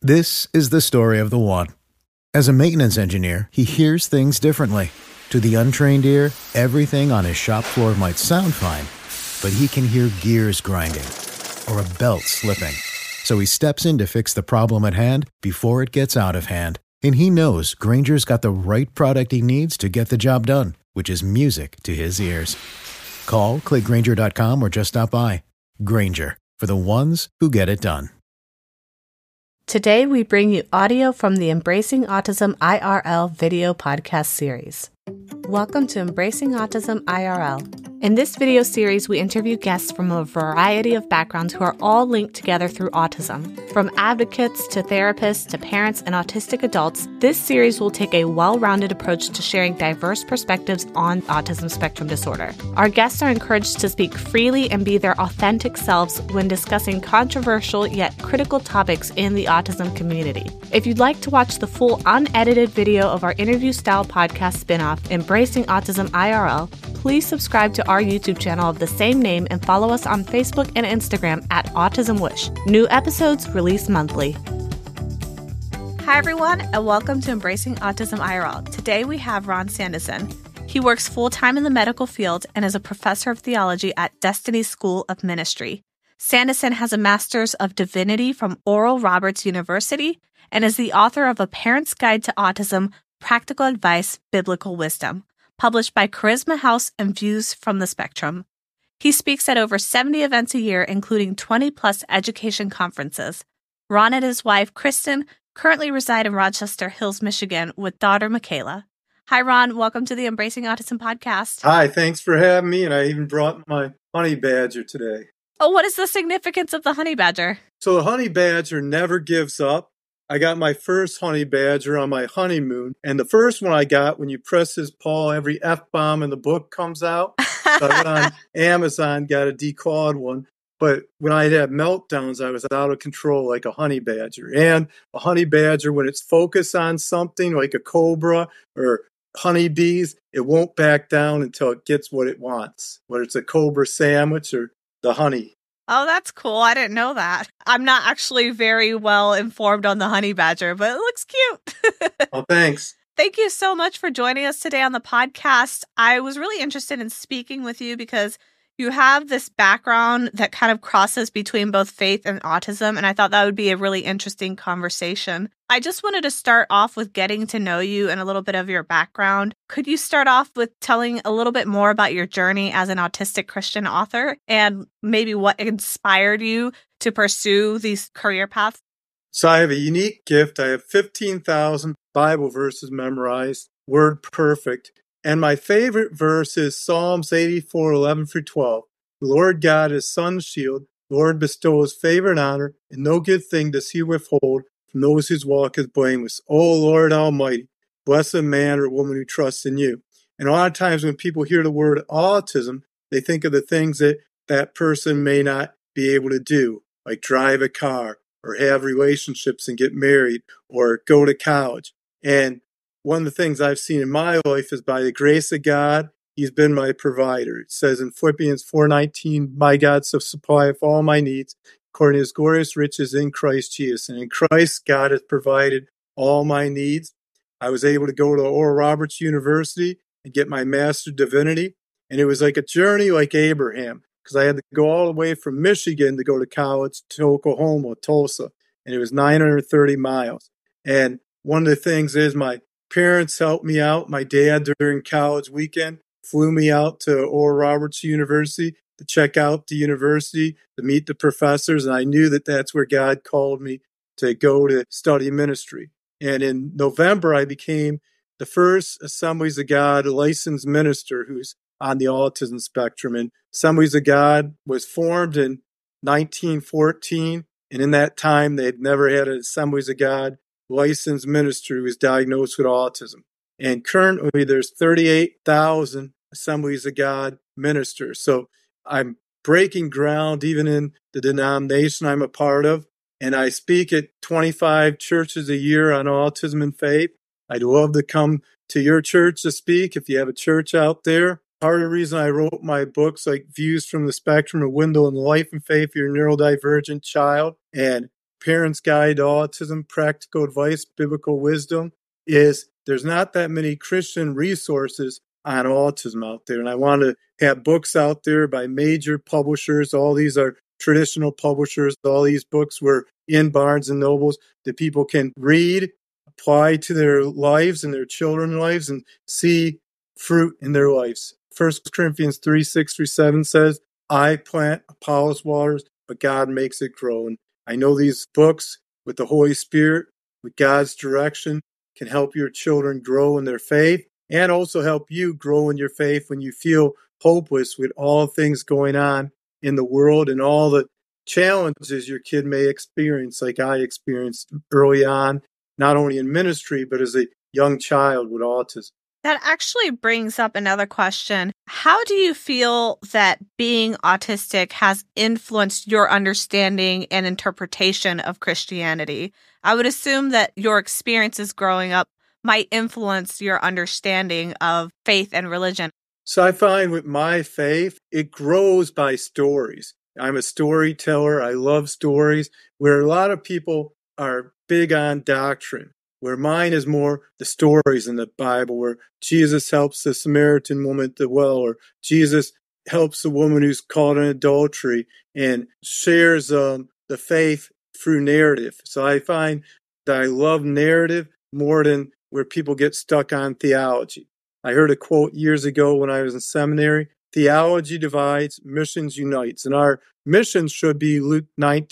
This is the story of the one. As a maintenance engineer, he hears things differently. To the untrained ear, everything on his shop floor might sound fine, but he can hear gears grinding or a belt slipping. So he steps in to fix the problem at hand before it gets out of hand. And he knows Grainger's got the right product he needs to get the job done, which is music to his ears. Call, click Grainger.com, or just stop by. Grainger, for the ones who get it done. Today, we bring you audio from the Embracing Autism IRL video podcast series. Welcome to Embracing Autism IRL. In this video series, we interview guests from a variety of backgrounds who are all linked together through autism. From advocates to therapists to parents and autistic adults, this series will take a well-rounded approach to sharing diverse perspectives on autism spectrum disorder. Our guests are encouraged to speak freely and be their authentic selves when discussing controversial yet critical topics in the autism community. If you'd like to watch the full unedited video of our interview-style podcast spin-off, Embracing Autism IRL, please subscribe to our YouTube channel of the same name and follow us on Facebook and Instagram at Autism Wish. New episodes released monthly. Hi everyone, and welcome to Embracing Autism IRL. Today we have Ron Sandison. He works full-time in the medical field and is a professor of theology at Destiny School of Ministry. Sandison has a Master's of Divinity from Oral Roberts University and is the author of A Parent's Guide to Autism, Practical Advice, Biblical Wisdom, published by Charisma House and Views from the Spectrum. He speaks at over 70 events a year, including 20-plus education conferences. Ron and his wife, Kristen, currently reside in Rochester Hills, Michigan, with daughter Michaela. Hi, Ron. Welcome to the Embracing Autism podcast. Hi, thanks for having me, and I even brought my honey badger today. Oh, what is the significance of the honey badger? So the honey badger never gives up. I got my first honey badger on my honeymoon, and the first one I got, when you press his paw, every F-bomb in the book comes out. So I went on Amazon, got a declawed one. But when I had meltdowns, I was out of control like a honey badger. And a honey badger, when it's focused on something like a cobra or honeybees, it won't back down until it gets what it wants, whether it's a cobra sandwich or the honey. Oh, that's cool. I didn't know that. I'm not actually very well informed on the honey badger, but it looks cute. Oh, thanks. Thank you so much for joining us today on the podcast. I was really interested in speaking with you because you have this background that kind of crosses between both faith and autism, and I thought that would be a really interesting conversation. I just wanted to start off with getting to know you and a little bit of your background. Could you start off with telling a little bit more about your journey as an autistic Christian author and maybe what inspired you to pursue these career paths? So I have a unique gift. I have 15,000 Bible verses memorized, word perfect. And my favorite verse is Psalms 84, 11 through 12. The Lord God is sun's shield. The Lord bestows favor and honor, and no good thing does he withhold from those whose walk is blameless. O Lord Almighty, bless a man or woman who trusts in you. And a lot of times when people hear the word autism, they think of the things that that person may not be able to do, like drive a car or have relationships and get married or go to college. And one of the things I've seen in my life is by the grace of God, he's been my provider. It says in Philippians 4:19, my God shall supply of all my needs according to his glorious riches in Christ Jesus. And in Christ, God has provided all my needs. I was able to go to Oral Roberts University and get my Master of Divinity. And it was like a journey like Abraham, because I had to go all the way from Michigan to go to college to Oklahoma, Tulsa. And it was 930 miles. And one of the things is my parents helped me out. My dad, during college weekend, flew me out to Oral Roberts University to check out the university, to meet the professors, and I knew that that's where God called me to go to study ministry. And in November, I became the first Assemblies of God licensed minister who's on the autism spectrum. And Assemblies of God was formed in 1914, and in that time, they had never had an Assemblies of God licensed minister who was diagnosed with autism. And currently there's 38,000 Assemblies of God ministers. So I'm breaking ground even in the denomination I'm a part of. And I speak at 25 churches a year on autism and faith. I'd love to come to your church to speak if you have a church out there. Part of the reason I wrote my books like Views from the Spectrum, A Window in the Life and Faith of Your Neurodivergent Child, and Parents Guide to Autism, Practical Advice, Biblical Wisdom, is there's not that many Christian resources on autism out there. And I want to have books out there by major publishers. All these are traditional publishers. All these books were in Barnes and Nobles that people can read, apply to their lives and their children's lives, and see fruit in their lives. 1 Corinthians 3:6-7 says, I plant, Apollos waters, but God makes it grow. And I know these books with the Holy Spirit, with God's direction, can help your children grow in their faith and also help you grow in your faith when you feel hopeless with all things going on in the world and all the challenges your kid may experience, like I experienced early on, not only in ministry, but as a young child with autism. That actually brings up another question. How do you feel that being autistic has influenced your understanding and interpretation of Christianity? I would assume that your experiences growing up might influence your understanding of faith and religion. So I find with my faith, it grows by stories. I'm a storyteller. I love stories, where a lot of people are big on doctrine, where mine is more the stories in the Bible, where Jesus helps the Samaritan woman at the well, or Jesus helps the woman who's caught in adultery and shares the faith through narrative. So I find that I love narrative more than where people get stuck on theology. I heard a quote years ago when I was in seminary, theology divides, missions unites. And our mission should be Luke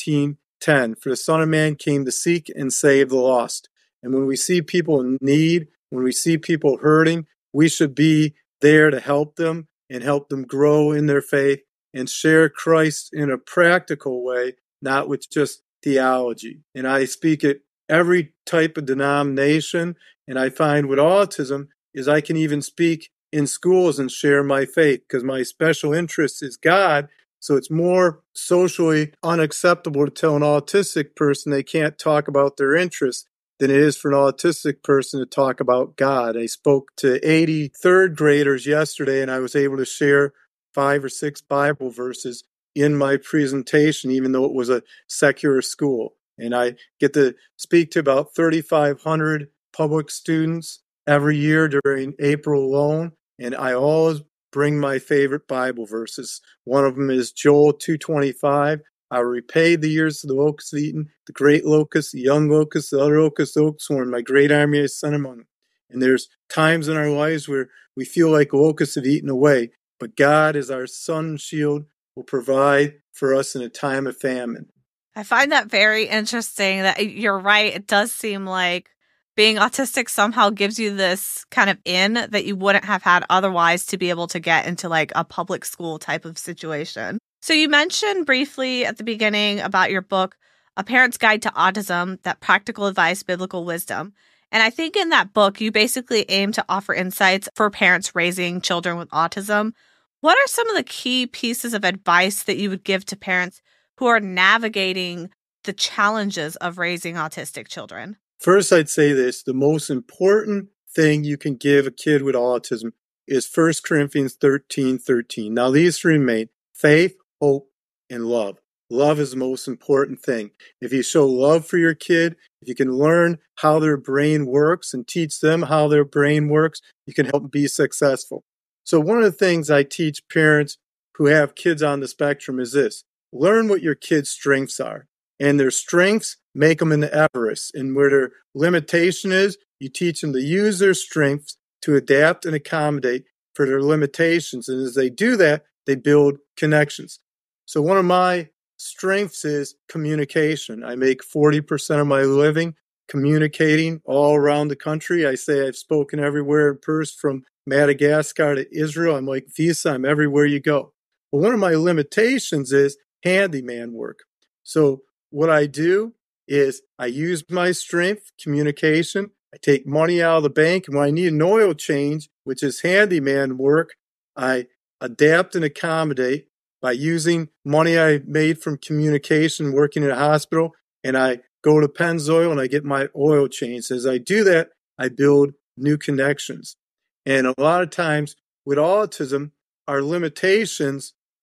19:10, for the Son of Man came to seek and save the lost. And when we see people in need, when we see people hurting, we should be there to help them and help them grow in their faith and share Christ in a practical way, not with just theology. And I speak at every type of denomination. And I find with autism is I can even speak in schools and share my faith because my special interest is God. So it's more socially unacceptable to tell an autistic person they can't talk about their interests than it is for an autistic person to talk about God. I spoke to 80 third graders yesterday, and I was able to share 5 or 6 Bible verses in my presentation, even though it was a secular school. And I get to speak to about 3,500 public students every year during April alone, and I always bring my favorite Bible verses. One of them is Joel 2:25. I will repay the years of the locusts have eaten, the great locust, the young locust, the other locust, the oak swarm, my great army I sent among them. And there's times in our lives where we feel like locusts have eaten away, but God is our sun and shield, will provide for us in a time of famine. I find that very interesting that you're right. It does seem like being autistic somehow gives you this kind of in that you wouldn't have had otherwise to be able to get into like a public school type of situation. So you mentioned briefly at the beginning about your book, A Parent's Guide to Autism, that practical advice, biblical wisdom. And I think in that book, you basically aim to offer insights for parents raising children with autism. What are some of the key pieces of advice that you would give to parents who are navigating the challenges of raising autistic children? First, I'd say this. The most important thing you can give a kid with autism is 1 Corinthians 13:13. Now, these three remain: faith, hope, and love. Love is the most important thing. If you show love for your kid, if you can learn how their brain works and teach them how their brain works, you can help them be successful. So one of the things I teach parents who have kids on the spectrum is this: learn what your kids' strengths are. And their strengths make them into Everest. And where their limitation is, you teach them to use their strengths to adapt and accommodate for their limitations. And as they do that, they build connections. So one of my strengths is communication. I make 40% of my living communicating all around the country. I say I've spoken everywhere in person, from Madagascar to Israel. I'm like Visa, I'm everywhere you go. But one of my limitations is handyman work. So what I do is I use my strength, communication. I take money out of the bank, and when I need an oil change, which is handyman work, I adapt and accommodate by using money I made from communication, working in a hospital, and I go to Pennzoil and I get my oil changed. As I do that, I build new connections. And a lot of times with autism, our limitations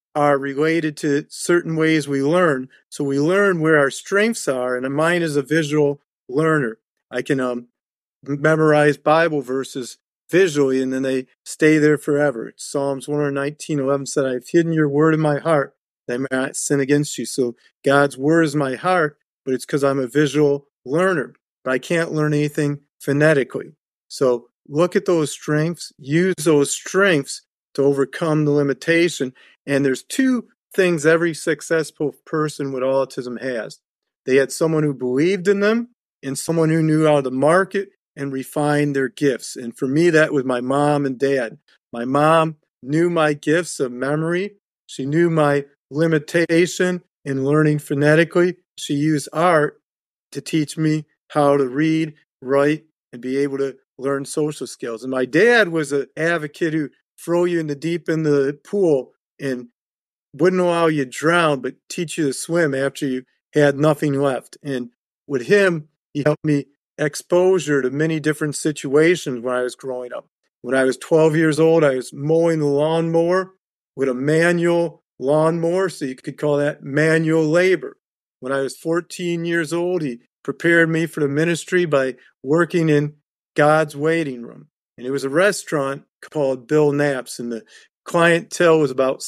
are related to certain ways we learn. So we learn where our strengths are, and mine is a visual learner. I can memorize Bible verses visually, and then they stay there forever. Psalms 119:11 said, I've hidden your word in my heart that I may not sin against you. So God's word is my heart, but it's because I'm a visual learner. But I can't learn anything phonetically. So look at those strengths, use those strengths to overcome the limitation. And there's two things every successful person with autism has. They had someone who believed in them and someone who knew how to market and refine their gifts. And for me, that was my mom and dad. My mom knew my gifts of memory. She knew my limitation in learning phonetically. She used art to teach me how to read, write, and be able to learn social skills. And my dad was an advocate who throw you in the deep end of the pool and wouldn't allow you to drown, but teach you to swim after you had nothing left. And with him, he helped me exposure to many different situations when I was growing up. When I was 12 years old, I was mowing the lawnmower with a manual lawnmower, so you could call that manual labor. When I was 14 years old, he prepared me for the ministry by working in God's waiting room. And it was a restaurant called Bill Knapp's, and the clientele was about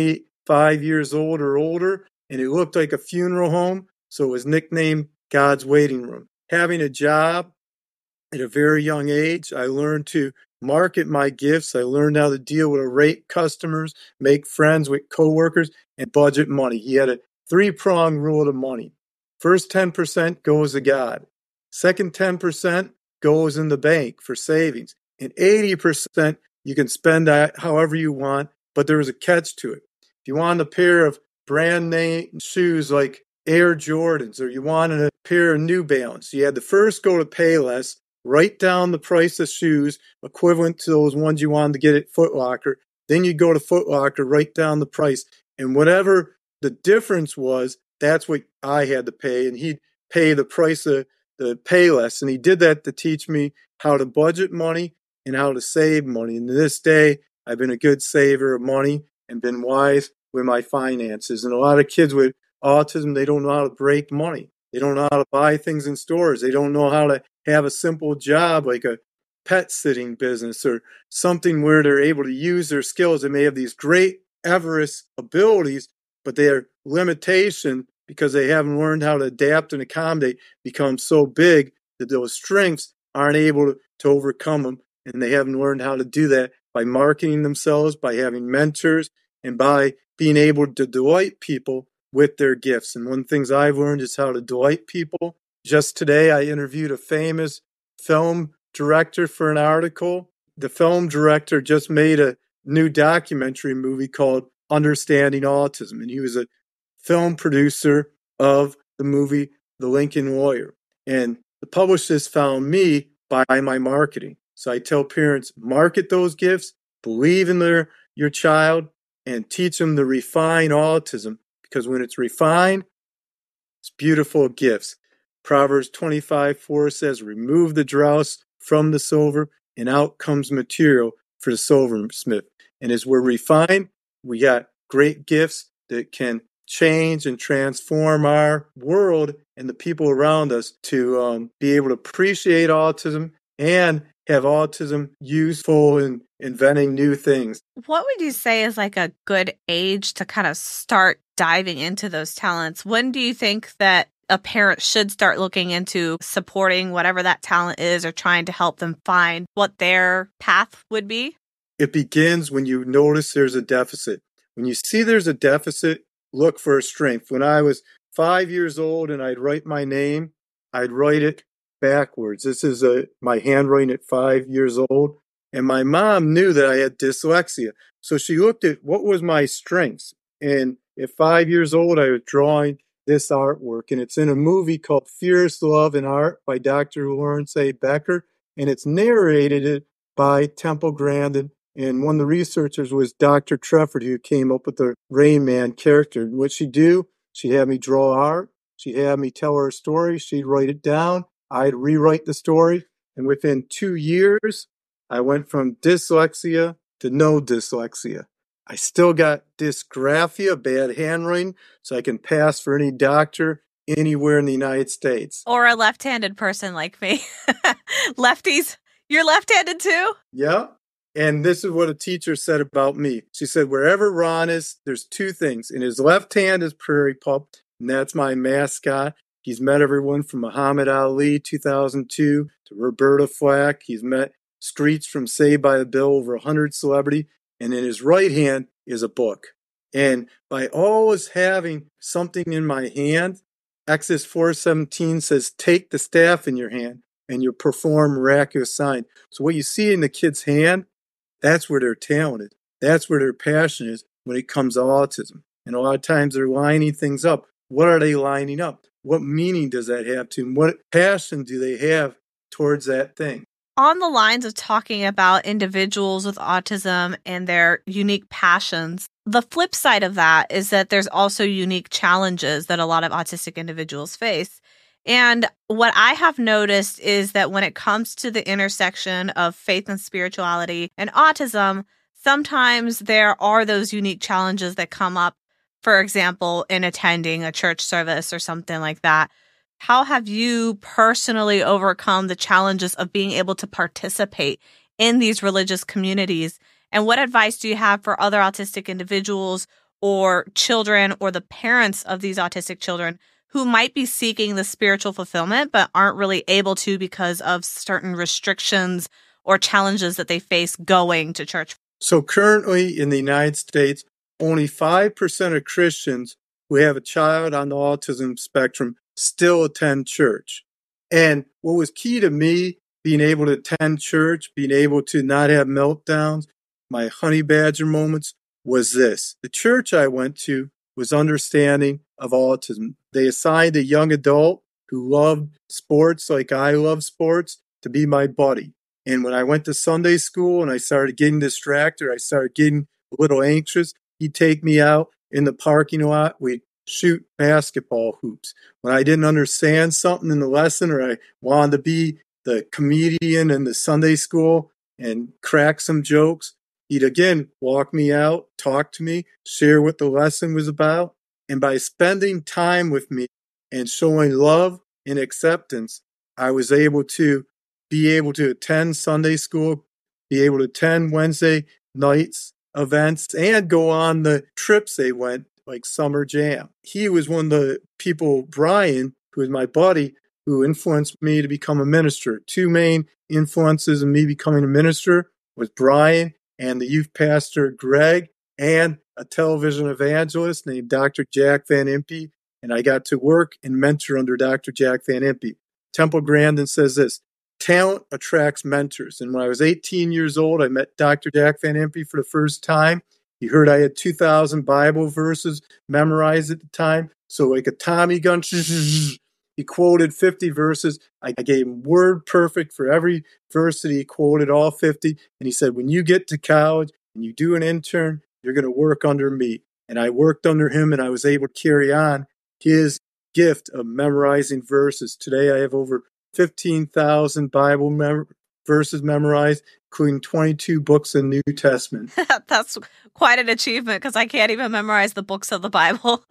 75 years old or older, and it looked like a funeral home, so it was nicknamed God's waiting room. Having a job at a very young age, I learned to market my gifts. I learned how to deal with irate customers, make friends with coworkers, and budget money. He had a three-pronged rule to money. First 10% goes to God. Second 10% goes in the bank for savings. And 80% you can spend that however you want, but there was a catch to it. If you want a pair of brand name shoes like Air Jordans, or you wanted a pair of New Balance, you had to first go to Payless, write down the price of shoes equivalent to those ones you wanted to get at Foot Locker. Then you go to Foot Locker, write down the price, and whatever the difference was, that's what I had to pay, and he'd pay the price of the Payless. And he did that to teach me how to budget money and how to save money. And to this day, I've been a good saver of money and been wise with my finances. And a lot of kids with autism, they don't know how to break money. They don't know how to buy things in stores. They don't know how to have a simple job like a pet sitting business or something where they're able to use their skills. They may have these great Everest abilities, but their limitation, because they haven't learned how to adapt and accommodate, becomes so big that those strengths aren't able to overcome them. And they haven't learned how to do that by marketing themselves, by having mentors, and by being able to delight people with their gifts. And one of the things I've learned is how to delight people. Just today, I interviewed a famous film director for an article. The film director just made a new documentary movie called Understanding Autism, and he was a film producer of the movie The Lincoln Lawyer. And the publishers found me by my marketing. So I tell parents, market those gifts, believe in your child, and teach them to refine autism. Because when it's refined, it's beautiful gifts. Proverbs 25:4 says, remove the dross from the silver, and out comes material for the silversmith. And as we're refined, we got great gifts that can change and transform our world and the people around us to be able to appreciate autism and have autism useful in inventing new things. What would you say is like a good age to kind of start diving into those talents? When do you think that a parent should start looking into supporting whatever that talent is or trying to help them find what their path would be? It begins when you notice there's a deficit. When you see there's a deficit, look for a strength. When I was 5 years old and I'd write my name, I'd write it backwards. This is my handwriting at 5 years old. And my mom knew that I had dyslexia. So she looked at what was my strengths. And at 5 years old, I was drawing this artwork. And it's in a movie called Fierce Love and Art by Dr. Lawrence A. Becker. And it's narrated by Temple Grandin. And one of the researchers was Dr. Trefford, who came up with the Rain Man character. What she'd do, she'd have me draw art. She'd have me tell her a story. She'd write it down. I'd rewrite the story. And within 2 years, I went from dyslexia to no dyslexia. I still got dysgraphia, bad handwriting, so I can pass for any doctor anywhere in the United States. Or a left-handed person like me. Lefties, you're left-handed too? Yeah. And this is what a teacher said about me. She said, wherever Ron is, there's two things. In his left hand is Prairie Pup, and that's my mascot. He's met everyone from Muhammad Ali, 2002, to Roberta Flack. He's met Screech from Saved by the Bell, over 100 celebrity. And in his right hand is a book. And by always having something in my hand, Exodus 4:17 says, take the staff in your hand and you'll perform miraculous signs. So what you see in the kid's hand, that's where they're talented. That's where their passion is when it comes to autism. And a lot of times they're lining things up. What are they lining up? What meaning does that have to them? What passion do they have towards that thing? On the lines of talking about individuals with autism and their unique passions, the flip side of that is that there's also unique challenges that a lot of autistic individuals face. And what I have noticed is that when it comes to the intersection of faith and spirituality and autism, sometimes there are those unique challenges that come up, for example, in attending a church service or something like that. How have you personally overcome the challenges of being able to participate in these religious communities? And what advice do you have for other autistic individuals or children or the parents of these autistic children who might be seeking the spiritual fulfillment but aren't really able to because of certain restrictions or challenges that they face going to church? So currently in the United States, only 5% of Christians who have a child on the autism spectrum still attend church. And what was key to me being able to attend church, being able to not have meltdowns, my honey badger moments, was this. The church I went to was understanding of autism. They assigned a young adult who loved sports like I love sports to be my buddy. And when I went to Sunday school and I started getting distracted, I started getting a little anxious, he'd take me out in the parking lot. We'd shoot basketball hoops. When I didn't understand something in the lesson or I wanted to be the comedian in the Sunday school and crack some jokes, he'd again walk me out, talk to me, share what the lesson was about. And by spending time with me and showing love and acceptance, I was able to attend Sunday school, be able to attend Wednesday nights events, and go on the trips they went, like Summer Jam. He was one of the people, Brian, who is my buddy, who influenced me to become a minister. Two main influences in me becoming a minister was Brian and the youth pastor, Greg, and a television evangelist named Dr. Jack Van Impe. And I got to work and mentor under Dr. Jack Van Impe. Temple Grandin says this, talent attracts mentors. And when I was 18 years old, I met Dr. Jack Van Impe for the first time. He heard I had 2,000 Bible verses memorized at the time. So like a Tommy gun, he quoted 50 verses. I gave him word perfect for every verse that he quoted, all 50. And he said, when you get to college and you do an intern, you're going to work under me. And I worked under him and I was able to carry on his gift of memorizing verses. Today I have over 15,000 Bible verses memorized, including 22 books in the New Testament. That's quite an achievement because I can't even memorize the books of the Bible.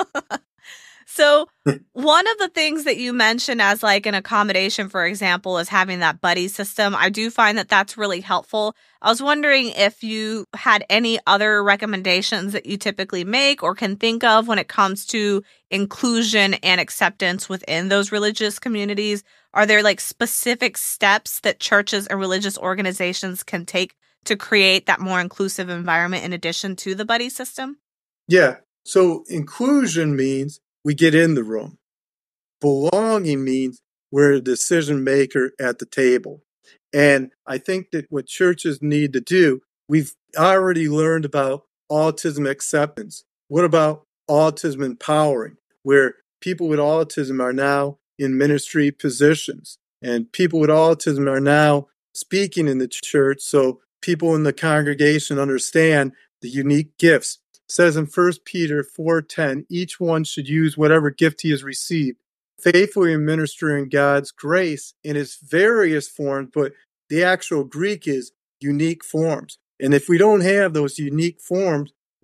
So one of the things that you mentioned as like an accommodation, for example, is having that buddy system. I do find that that's really helpful. I was wondering if you had any other recommendations that you typically make or can think of when it comes to inclusion and acceptance within those religious communities. Are there like specific steps that churches and religious organizations can take to create that more inclusive environment in addition to the buddy system? Yeah. So inclusion means we get in the room. Belonging means we're a decision maker at the table. And I think that what churches need to do, we've already learned about autism acceptance. What about autism empowering, where people with autism are now in ministry positions and people with autism are now speaking in the church so people in the congregation understand the unique gifts. It says in 1 Peter 4:10, each one should use whatever gift he has received, faithfully administering God's grace in its various forms, but the actual Greek is unique forms. And if we don't have those unique forms,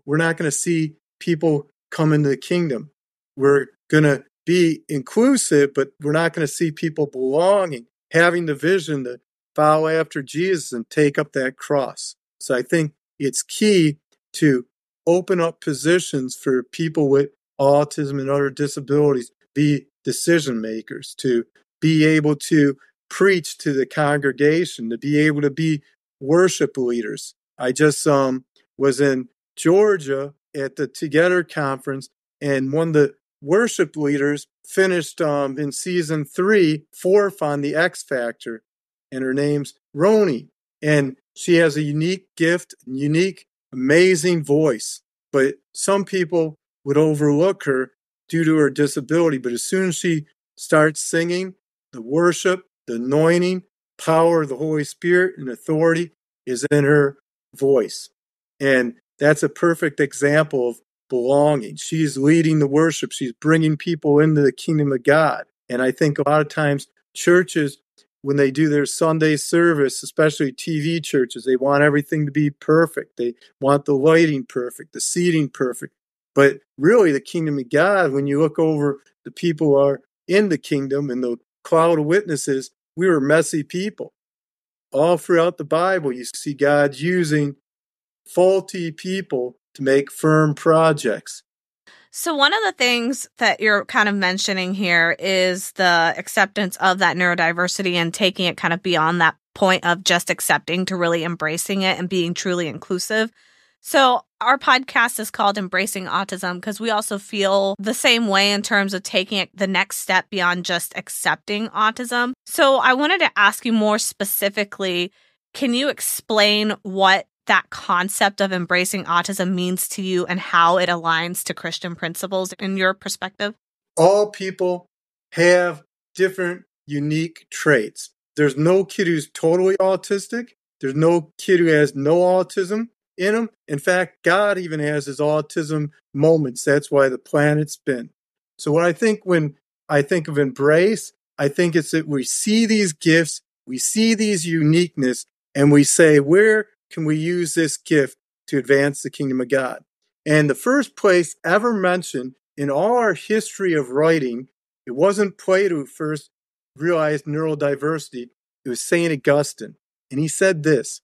we're not going to see people come into the kingdom. We're going to be inclusive, but we're not going to see people belonging, having the vision to follow after Jesus and take up that cross. So I think it's key to open up positions for people with autism and other disabilities, be decision makers, to be able to preach to the congregation, to be able to be worship leaders. I just was in Georgia at the Together Conference, and one of the worship leaders finished in season 3, 4th on the X Factor, and her name's Roni. And she has a unique gift, unique, amazing voice. But some people would overlook her due to her disability. But as soon as she starts singing, the worship, the anointing, power of the Holy Spirit, and authority is in her voice. And that's a perfect example of belonging. She's leading the worship. She's bringing people into the kingdom of God. And I think a lot of times churches, when they do their Sunday service, especially TV churches, they want everything to be perfect. They want the lighting perfect, the seating perfect. But really, the kingdom of God, when you look over the people who are in the kingdom and the cloud of witnesses, we were messy people. All throughout the Bible, you see God using faulty people to make firm projects. So one of the things that you're kind of mentioning here is the acceptance of that neurodiversity and taking it kind of beyond that point of just accepting to really embracing it and being truly inclusive. So our podcast is called Embracing Autism because we also feel the same way in terms of taking it the next step beyond just accepting autism. So I wanted to ask you more specifically, can you explain what that concept of embracing autism means to you and how it aligns to Christian principles in your perspective? All people have different, unique traits. There's no kid who's totally autistic. There's no kid who has no autism in him. In fact, God even has his autism moments. That's why the planet's spins. So what I think when I think of embrace, I think it's that we see these gifts, we see these uniqueness, and we say, where can we use this gift to advance the kingdom of God? And the first place ever mentioned in all our history of writing, it wasn't Plato who first realized neurodiversity, it was St. Augustine. And he said this,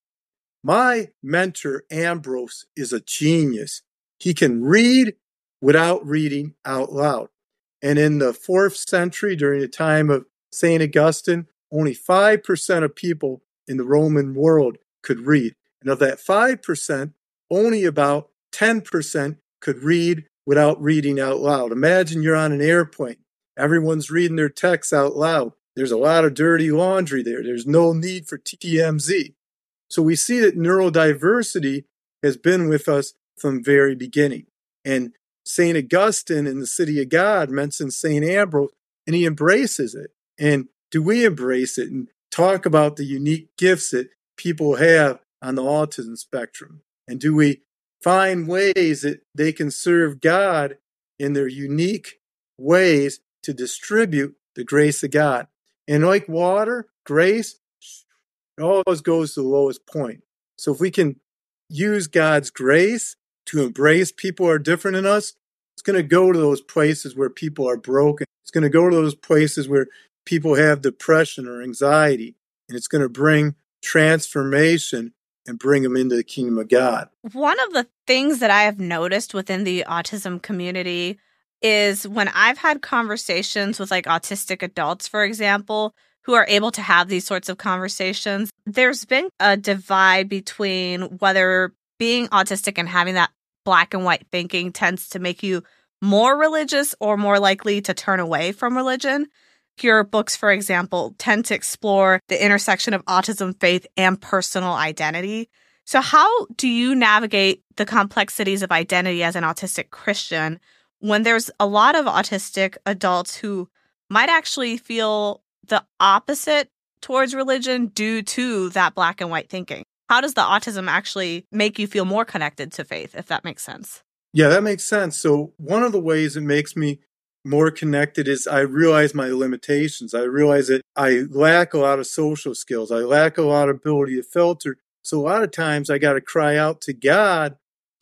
"My mentor Ambrose is a genius. He can read without reading out loud." And in the 4th century, during the time of St. Augustine, only 5% of people in the Roman world could read. And of that 5%, only about 10% could read without reading out loud. Imagine you're on an airplane. Everyone's reading their texts out loud. There's a lot of dirty laundry there. There's no need for TMZ. So we see that neurodiversity has been with us from the very beginning. And St. Augustine in the City of God mentions St. Ambrose, and he embraces it. And do we embrace it and talk about the unique gifts that people have on the autism spectrum? And do we find ways that they can serve God in their unique ways to distribute the grace of God? And like water, grace, it always goes to the lowest point. So if we can use God's grace to embrace people who are different than us, it's going to go to those places where people are broken. It's going to go to those places where people have depression or anxiety. And it's going to bring transformation and bring them into the kingdom of God. One of the things that I have noticed within the autism community is when I've had conversations with like autistic adults, for example, who are able to have these sorts of conversations, there's been a divide between whether being autistic and having that black and white thinking tends to make you more religious or more likely to turn away from religion. Your books, for example, tend to explore the intersection of autism, faith, and personal identity. So how do you navigate the complexities of identity as an autistic Christian when there's a lot of autistic adults who might actually feel the opposite towards religion due to that black and white thinking? How does the autism actually make you feel more connected to faith, if that makes sense? Yeah, that makes sense. So one of the ways it makes me more connected is I realize my limitations. I realize that I lack a lot of social skills. I lack a lot of ability to filter. So a lot of times I got to cry out to God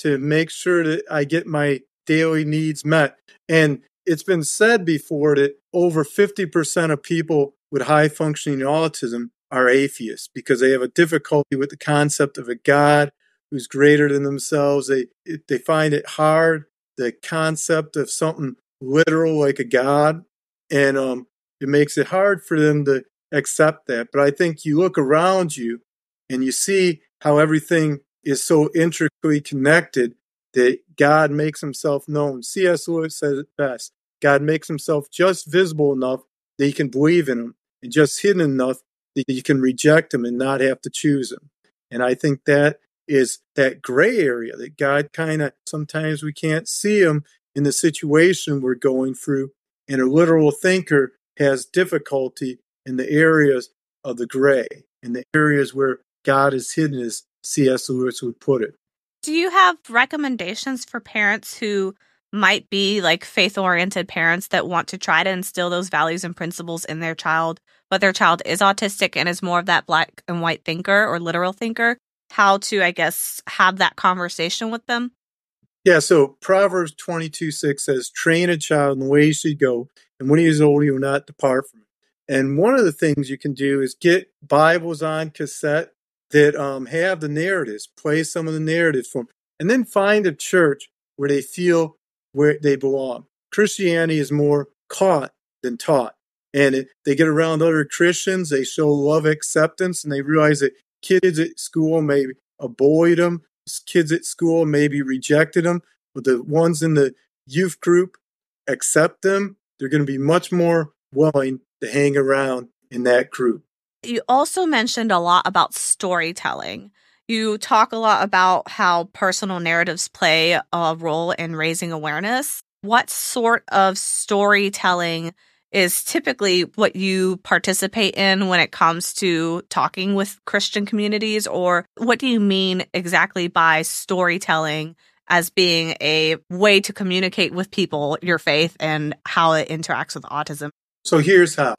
to make sure that I get my daily needs met. And it's been said before that over 50% of people with high functioning autism are atheists because they have a difficulty with the concept of a God who's greater than themselves. They find it hard, the concept of something literal like a God, and it makes it hard for them to accept that. But I think you look around you and you see how everything is so intricately connected that God makes himself known. C.S. Lewis says it best. God makes himself just visible enough that you can believe in him, and just hidden enough that you can reject him and not have to choose him. And I think that is that gray area that God kind of, sometimes we can't see him in the situation we're going through. And a literal thinker has difficulty in the areas of the gray, in the areas where God is hidden, as C.S. Lewis would put it. Do you have recommendations for parents who might be like faith-oriented parents that want to try to instill those values and principles in their child, but their child is autistic and is more of that black and white thinker or literal thinker? How to, I guess, have that conversation with them? Yeah, so Proverbs 22:6 says, train a child in the way he should go, and when he is old, he will not depart from it. And one of the things you can do is get Bibles on cassette that have the narratives, play some of the narratives for them, and then find a church where they feel where they belong. Christianity is more caught than taught. And they get around other Christians, they show love, acceptance, and they realize that kids at school may avoid them, kids at school maybe rejected them, but the ones in the youth group accept them. They're going to be much more willing to hang around in that group. You also mentioned a lot about storytelling. You talk a lot about how personal narratives play a role in raising awareness. What sort of storytelling is typically what you participate in when it comes to talking with Christian communities? Or what do you mean exactly by storytelling as being a way to communicate with people your faith and how it interacts with autism? So here's how.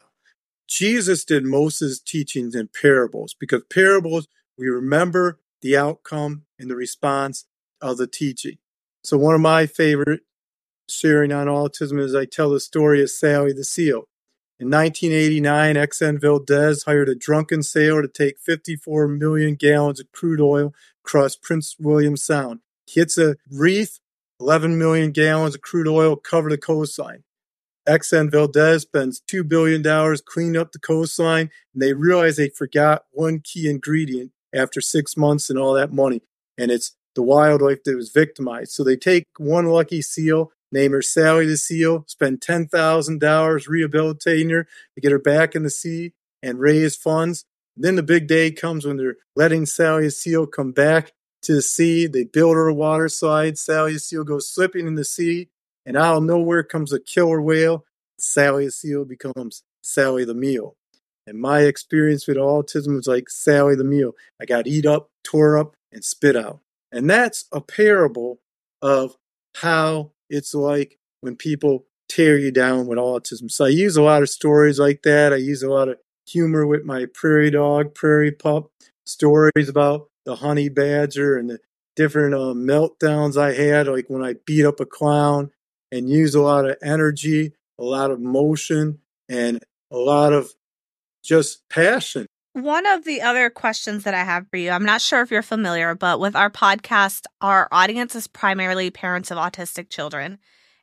Jesus did most of his teachings in parables, because parables, we remember the outcome and the response of the teaching. So one of my favorite sharing on autism is I tell the story of Sally the Seal. In 1989, Exxon Valdez hired a drunken sailor to take 54 million gallons of crude oil across Prince William Sound. He hits a reef, 11 million gallons of crude oil cover the coastline. Exxon Valdez spends $2 billion cleaning up the coastline, and they realize they forgot one key ingredient after 6 months and all that money, and it's the wildlife that was victimized. So they take one lucky seal, name her Sally the Seal, spend $10,000 rehabilitating her to get her back in the sea and raise funds. And then the big day comes when they're letting Sally the Seal come back to the sea. They build her a water slide. Sally the Seal goes slipping in the sea, and out of nowhere comes a killer whale. Sally the Seal becomes Sally the Meal. And my experience with autism was like Sally the Meal. I got eat up, tore up, and spit out. And that's a parable of how it's like when people tear you down with autism. So I use a lot of stories like that. I use a lot of humor with my prairie dog, prairie pup, stories about the honey badger and the different meltdowns I had, like when I beat up a clown, and use a lot of energy, a lot of motion, and a lot of just passion. One of the other questions that I have for you, I'm not sure if you're familiar, but with our podcast, our audience is primarily parents of autistic children.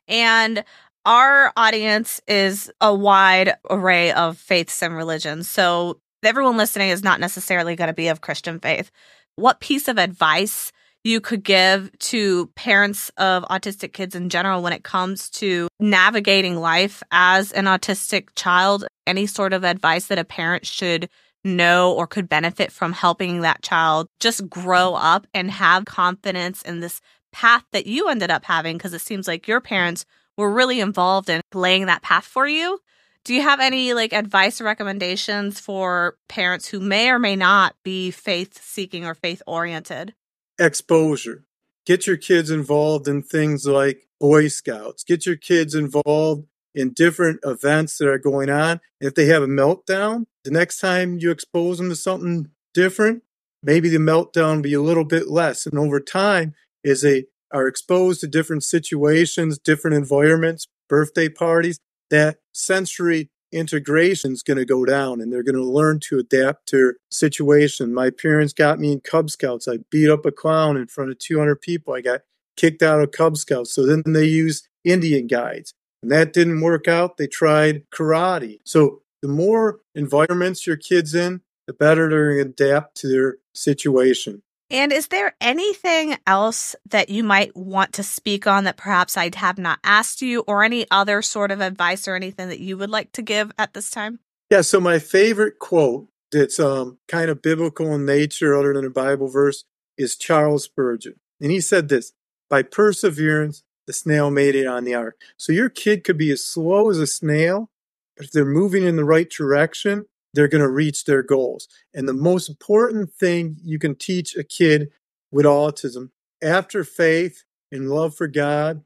And our audience is a wide array of faiths and religions. So everyone listening is not necessarily going to be of Christian faith. What piece of advice you could give to parents of autistic kids in general when it comes to navigating life as an autistic child? Any sort of advice that a parent should know or could benefit from helping that child just grow up and have confidence in this path that you ended up having? Because it seems like your parents were really involved in laying that path for you. Do you have any advice or recommendations for parents who may or may not be faith-seeking or faith-oriented? Exposure. Get your kids involved in things like Boy Scouts. Get your kids involved in different events that are going on. If they have a meltdown, the next time you expose them to something different, maybe the meltdown will be a little bit less. And over time, as they are exposed to different situations, different environments, birthday parties, that sensory integration is going to go down and they're going to learn to adapt to their situation. My parents got me in Cub Scouts. I beat up a clown in front of 200 people. I got kicked out of Cub Scouts. So then they used Indian guides. And that didn't work out. They tried karate. So the more environments your kid's in, the better they're going to adapt to their situation. And is there anything else that you might want to speak on that perhaps I have not asked you, or any other sort of advice or anything that you would like to give at this time? Yeah, so my favorite quote that's kind of biblical in nature other than a Bible verse is Charles Spurgeon. And he said this, "By perseverance, the snail made it on the ark." So your kid could be as slow as a snail, but if they're moving in the right direction, they're going to reach their goals. And the most important thing you can teach a kid with autism, after faith and love for God,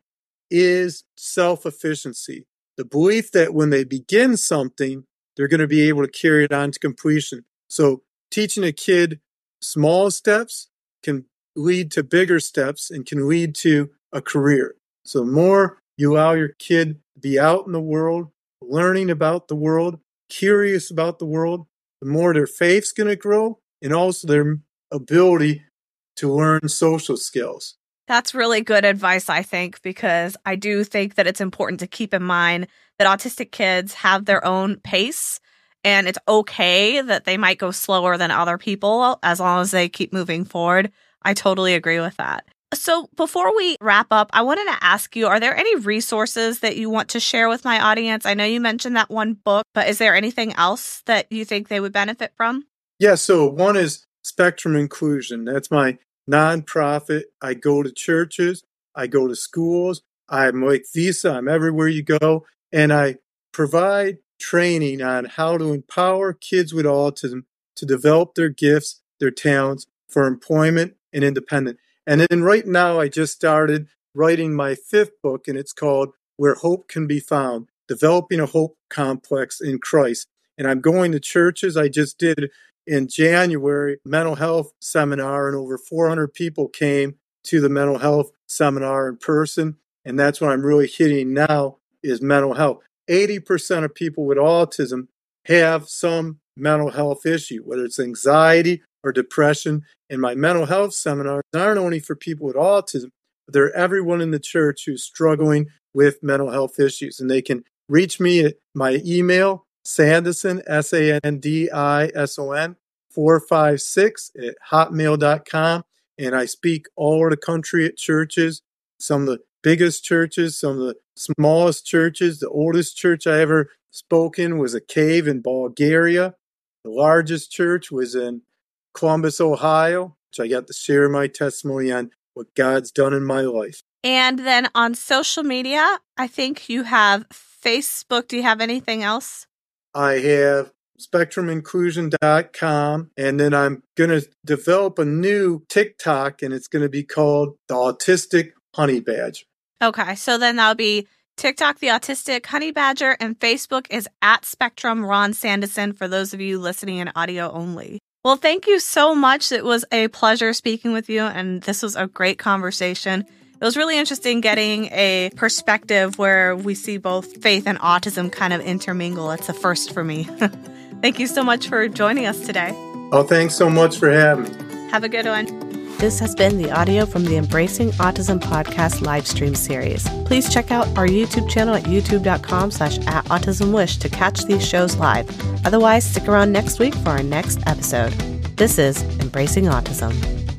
is self-efficiency. The belief that when they begin something, they're going to be able to carry it on to completion. So teaching a kid small steps can lead to bigger steps and can lead to a career. So the more you allow your kid to be out in the world, learning about the world, curious about the world, the more their faith's going to grow and also their ability to learn social skills. That's really good advice, I think, because I do think that it's important to keep in mind that autistic kids have their own pace, and it's okay that they might go slower than other people as long as they keep moving forward. I totally agree with that. So before we wrap up, I wanted to ask you, are there any resources that you want to share with my audience? I know you mentioned that one book, but is there anything else that you think they would benefit from? Yeah, so one is Spectrum Inclusion. That's my nonprofit. I go to churches, I go to schools, I'm like Visa, I'm everywhere you go, and I provide training on how to empower kids with autism to develop their gifts, their talents for employment and independence. And then right now, I just started writing my 5th book, and it's called Where Hope Can Be Found, Developing a Hope Complex in Christ. And I'm going to churches. I just did in January mental health seminar, and over 400 people came to the mental health seminar in person. And that's what I'm really hitting now is mental health. 80% of people with autism have some mental health issue, whether it's anxiety or depression. And my mental health seminars aren't only for people with autism, but they're everyone in the church who's struggling with mental health issues. And they can reach me at my email, Sandison, SANDISON 456 at hotmail.com. And I speak all over the country at churches, some of the biggest churches, some of the smallest churches. The oldest church I ever spoke in was a cave in Bulgaria. The largest church was in Columbus, Ohio, which I got to share my testimony on what God's done in my life. And then on social media, I think you have Facebook. Do you have anything else? I have SpectrumInclusion.com, and then I'm going to develop a new TikTok, and it's going to be called The Autistic Honey Badger. Okay, so then that'll be TikTok, The Autistic Honey Badger, and Facebook is at Spectrum Ron Sandison for those of you listening in audio only. Well, thank you so much. It was a pleasure speaking with you, and this was a great conversation. It was really interesting getting a perspective where we see both faith and autism kind of intermingle. It's a first for me. Thank you so much for joining us today. Oh, thanks so much for having me. Have a good one. This has been the audio from the Embracing Autism podcast live stream series. Please check out our YouTube channel at youtube.com/@autismwish to catch these shows live. Otherwise, stick around next week for our next episode. This is Embracing Autism.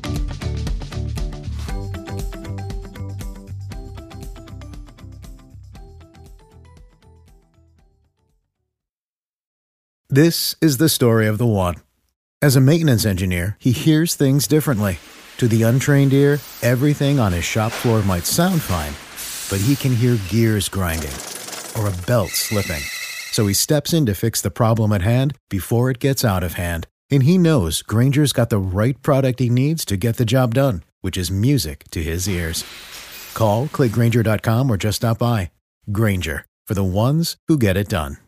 This is the story of the one. As a maintenance engineer, he hears things differently. To the untrained ear, everything on his shop floor might sound fine, but he can hear gears grinding or a belt slipping. So he steps in to fix the problem at hand before it gets out of hand. And he knows Grainger's got the right product he needs to get the job done, which is music to his ears. Call, click Grainger.com, or just stop by. Grainger, for the ones who get it done.